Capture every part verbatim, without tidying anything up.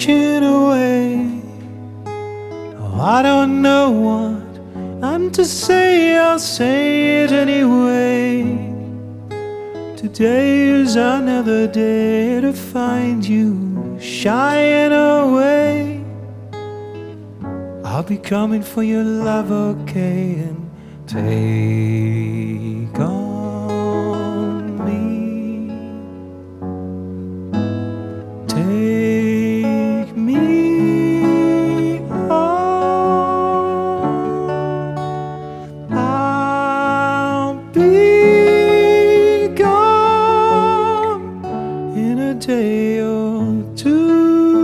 walking away. Oh, I don't know what I'm to say, I'll say it anyway. Today is another day to find you shying away. I'll be coming for your love, okay, and take on me. Take me on. I'll be gone in a day or two.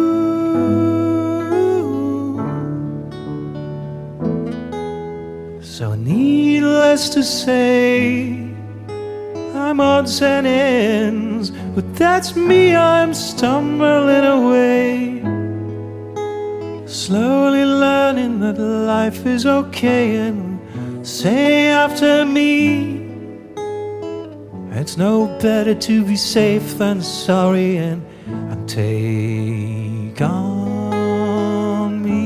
So needless to say, I'm odds and ends, but that's me, I'm stumbling away. Slowly learning that life is okay, and say after me, it's no better to be safe than sorry, and, and take on me.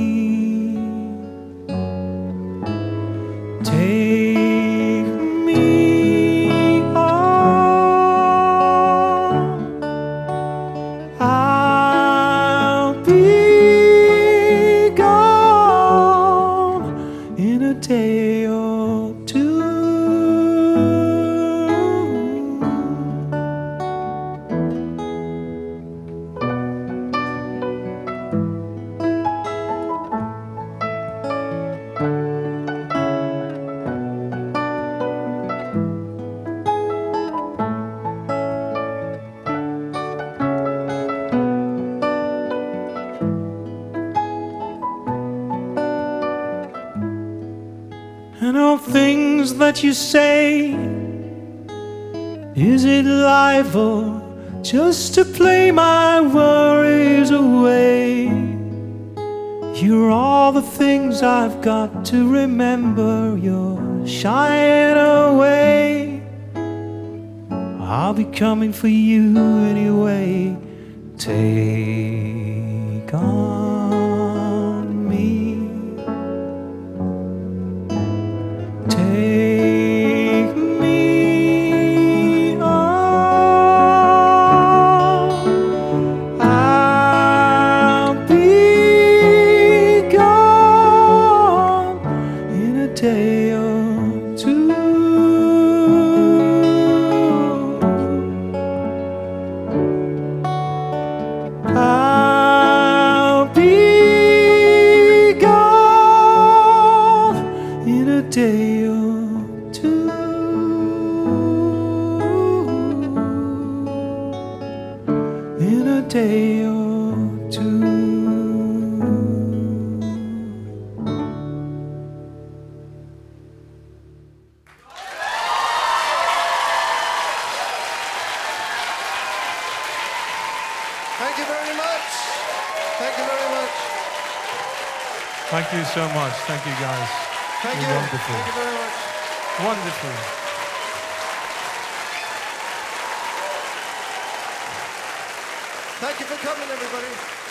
Take me on. I'll be gone in a day or two. And all things that you say, is it life or just to play my worries away? You're all the things I've got to remember, you're shying away. I'll be coming for you anyway. Take on me. Take me on. I'll be gone in a day or two. I'll be gone in a day or two. In a day or two. Thank you very much. Thank you very much. Thank you so much. Thank you, guys. Thank You're you. wonderful. Thank you very much. Wonderful. Thank you for coming, everybody.